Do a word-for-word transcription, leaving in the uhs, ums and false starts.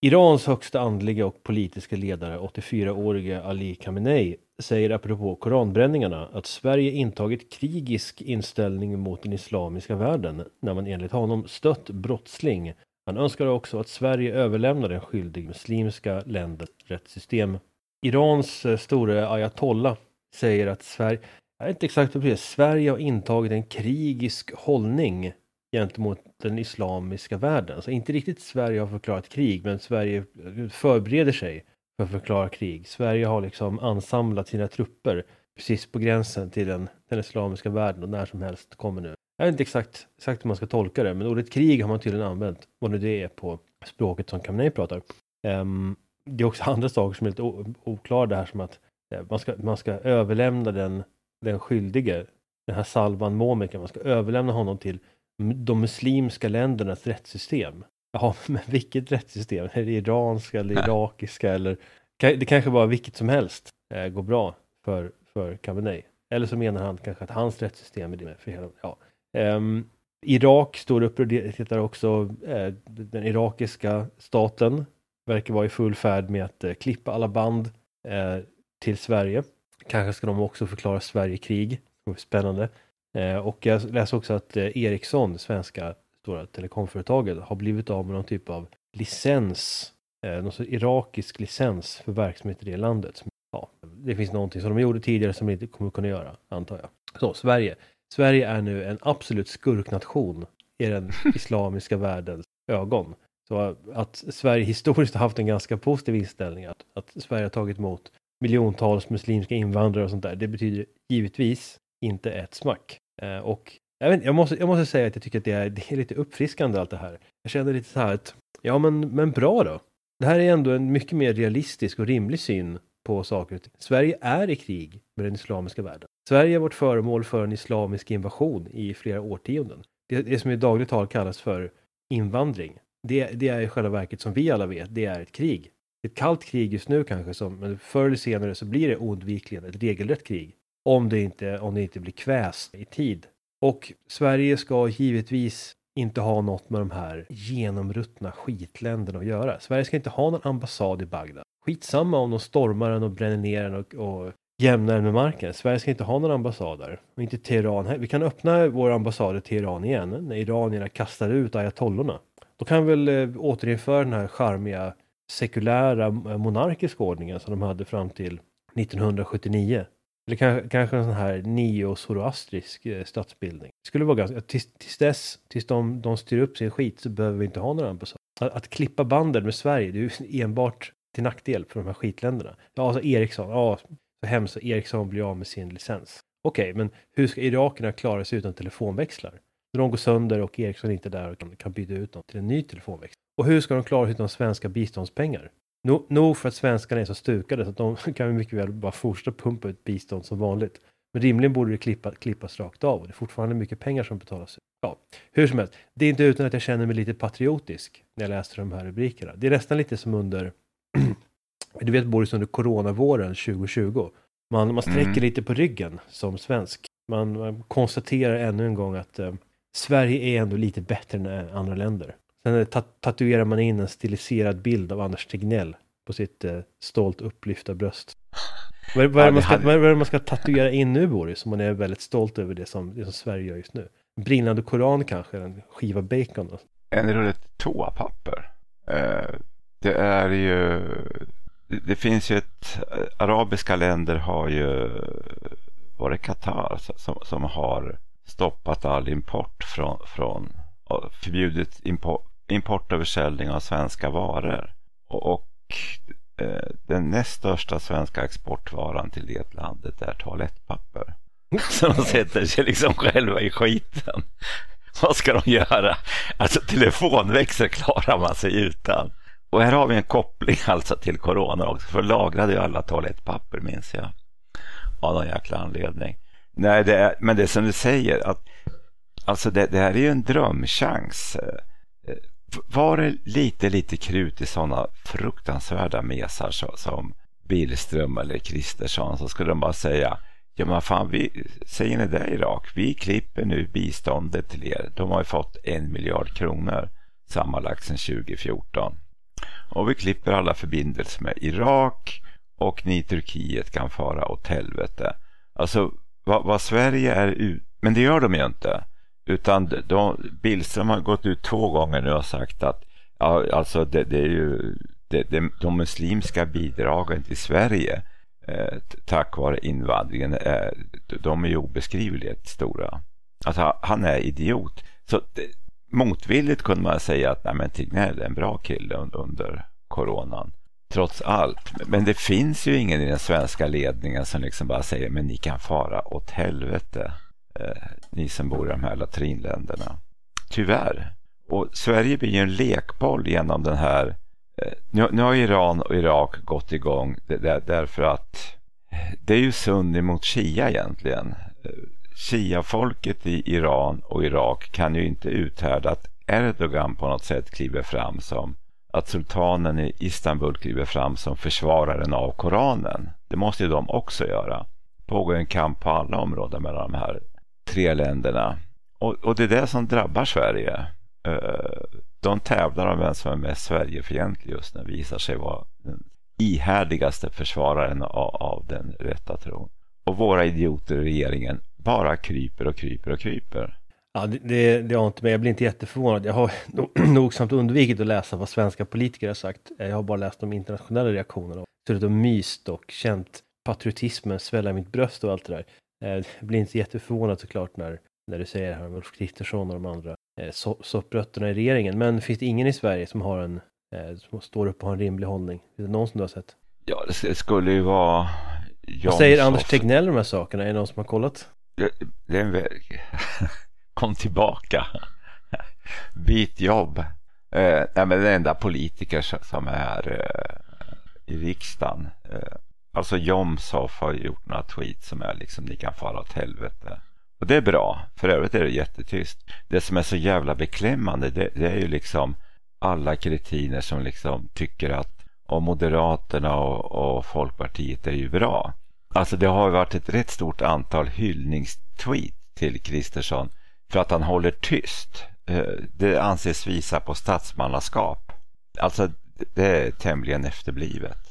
Irans högsta andliga och politiska ledare, åttiofyraårige Ali Khamenei, säger apropå koranbränningarna att Sverige intagit krigisk inställning mot den islamiska världen när man enligt honom stött brottsling. Han önskar också att Sverige överlämnar den skyldiga muslimska länders rättssystem. Irans store ayatollah säger att Sverige, jag vet inte exakt vad det är, Sverige har intagit en krigisk hållning gentemot den islamiska världen. Så inte riktigt Sverige har förklarat krig, men Sverige förbereder sig för att förklara krig. Sverige har liksom ansamlat sina trupper precis på gränsen till den, den islamiska världen och när som helst kommer nu. Jag vet inte exakt, exakt hur man ska tolka det, men ordet krig har man tydligen använt, vad nu det är på språket som Khamenei pratar. Um, det är också andra saker som är lite o- oklara det här, som att eh, man, ska, man ska överlämna den, den skyldige, den här Salvan Momika, man ska överlämna honom till de muslimska ländernas rättssystem. Jaha, men vilket rättssystem? Är det iranska eller irakiska? Eller, det kanske bara vilket som helst eh, går bra för, för Khamenei. Eller så menar han kanske att hans rättssystem är det för hela... Ja. Um, Irak står upp och tittar också. Eh, den irakiska staten verkar vara i full färd med att eh, klippa alla band eh, till Sverige. Kanske ska de också förklara Sverige krig. Det är spännande. Eh, och jag läser också att eh, Ericsson, det svenska stora telekomföretaget, har blivit av med någon typ av licens, eh, någon sorts irakisk licens för verksamhet i det landet. Ja, det finns någonting som de gjorde tidigare som de inte kommer kunna göra, antar jag. Så, Sverige. Sverige är nu en absolut skurknation i den islamiska världens ögon. Så att Sverige historiskt har haft en ganska positiv inställning, att, att Sverige har tagit emot miljontals muslimska invandrare och sånt där, det betyder givetvis inte ett smack. Eh, och jag, vet, jag, måste, jag måste säga att jag tycker att det är, det är lite uppfriskande allt det här. Jag känner lite så här att, ja men, men bra då. Det här är ändå en mycket mer realistisk och rimlig syn på saker och ting. Sverige är i krig med den islamiska världen. Sverige har varit föremål för en islamisk invasion i flera årtionden. Det, det som i dagligt tal kallas för invandring. Det, det är i själva verket, som vi alla vet, det är ett krig. Ett kallt krig just nu kanske, som, men förr eller senare så blir det oundvikligen ett regelrätt krig. Om det inte, om det inte blir kväst i tid. Och Sverige ska givetvis inte ha något med de här genomruttna skitländerna att göra. Sverige ska inte ha någon ambassad i Bagdad. Skitsamma om de stormar den och bränner ner den och, och jämnar den med marken. Sverige ska inte ha någon ambassad där. Och inte Teheran. Vi kan öppna vår ambassad i Teheran igen när iranierna kastar ut ayatollorna. Då kan vi väl eh, återinföra den här charmiga sekulära monarkiska ordningen som de hade fram till nittonhundrasjuttionio. Eller kanske, kanske en sån här neo-zoroastrisk eh, statsbildning. Det skulle vara ganska, tills, tills dess, tills de, de styr upp sin skit, så behöver vi inte ha några ambassad. Att, att klippa banden med Sverige, det är ju enbart till nackdel för de här skitländerna. Ja, alltså Ericsson, ja, så hemskt så Ericsson blir av med sin licens. Okej, okay, men hur ska irakerna klara sig utan telefonväxlar? När de går sönder och Ericsson inte är där och kan, kan byta ut dem till en ny telefonväxel. Och hur ska de klara sig utan svenska biståndspengar? Nog no, för att svenskarna är så stukade så att de kan mycket väl bara fortsätta pumpa ut bistånd som vanligt. Men rimligen borde det klippa, klippas rakt av. Och det är fortfarande mycket pengar som betalas ut. Ja, hur som helst. Det är inte utan att jag känner mig lite patriotisk när jag läste de här rubrikerna. Det är nästan lite som under, du vet Boris, under coronavåren tjugohundratjugo. Man, man sträcker mm. lite på ryggen som svensk. Man, man konstaterar ännu en gång att eh, Sverige är ändå lite bättre än andra länder. Sen tat- tatuerar man in en stiliserad bild av Anders Tegnell på sitt eh, stolt upplyfta bröst. Vad, vad, är ja, man ska, hade... vad är det man ska tatuera in nu, Boris? Som man är väldigt stolt över det som, det som Sverige gör just nu. En brinnande koran kanske, en skiva bacon. Då. En rullet toapapper. Eh, det är ju... Det, det finns ju ett... Arabiska länder har ju... Var det Qatar som, som har stoppat all import från... från förbjudit import, import och försäljning av svenska varor. Och, och eh, den näst största svenska exportvaran till det landet är toalettpapper. Så de sätter sig liksom själva i skiten. Vad ska de göra? Alltså telefonväxel klarar man sig utan. Och här har vi en koppling alltså till corona också. För lagrade ju alla toalettpapper, minns jag. Av någon jäkla anledning. Nej, det är, men det som du säger att alltså det, det här är ju en drömchans. Var det lite, lite krut i sådana fruktansvärda mesar så, som Billström eller Kristersson, så skulle de bara säga, ja men fan, vi, säger ni det Irak? Vi klipper nu biståndet till er. De har ju fått en miljard kronor sammanlagt sedan tjugo fjorton. och vi klipper alla förbindelser med Irak och ni i Turkiet kan fara åt helvete. Alltså vad, vad Sverige är ut, men det gör de ju inte. Utan de, Billström har gått ut två gånger nu och sagt att ja, alltså det, det är ju det, det, de muslimska bidragen till Sverige eh, tack vare invandringen är, de är ju obeskrivligt stora. Alltså han är idiot. Så det, motvilligt kunde man säga att nej, men Tegnell är en bra kille under, under coronan. Trots allt. Men det finns ju ingen i den svenska ledningen som liksom bara säger men ni kan fara åt helvete. Eh, ni som bor i de här latrinländerna. Tyvärr. Och Sverige blir ju en lekboll genom den här. Eh, nu, nu har Iran och Irak gått igång det, det, därför att det är ju Sunni mot Shia egentligen. Eh, Shia-folket i Iran och Irak kan ju inte uthärda att Erdogan på något sätt kliver fram som att sultanen i Istanbul kliver fram som försvararen av Koranen. Det måste ju de också göra. Pågår en kamp på alla områden mellan de här tre länderna. Och, och det är det som drabbar Sverige. De tävlar om vem som är mest Sverigefientlig just nu, visar sig vara den ihärdigaste försvararen av, av den rätta tron. Och våra idioter i regeringen bara kryper och kryper och kryper. Ja, det, det, det har inte med. Jag blir inte jätteförvånad. Jag har nogsamt undvikit att läsa vad svenska politiker har sagt. Jag har bara läst de internationella reaktionerna. Suttit och myst och känt patriotismen svälla i mitt bröst och allt det där. Jag blir inte jätteförvånad såklart när, när du säger det här om Ulf Kristersson och de andra so, sopprötterna i regeringen. Men finns det ingen i Sverige som har en som står upp och har en rimlig hållning? Är det någon som du har sett? Ja, det skulle ju vara Vad säger Anders Tegnell om de här sakerna? Är det någon som har kollat? Det är en väg. Kom tillbaka. Byt jobb. Eh, nej, men det är enda politiker som är eh, i riksdagen. Eh, alltså Jomshof har gjort några tweets som är liksom ni kan fara åt helvete. Och det är bra. För övrigt är det jättetyst. Det som är så jävla beklämmande det, det är ju liksom alla kretiner som liksom tycker att och Moderaterna och, och Folkpartiet är ju bra. Alltså det har varit ett rätt stort antal hyllningstweet till Kristersson för att han håller tyst. Det anses visa på statsmannaskap. Alltså det är tämligen efterblivet.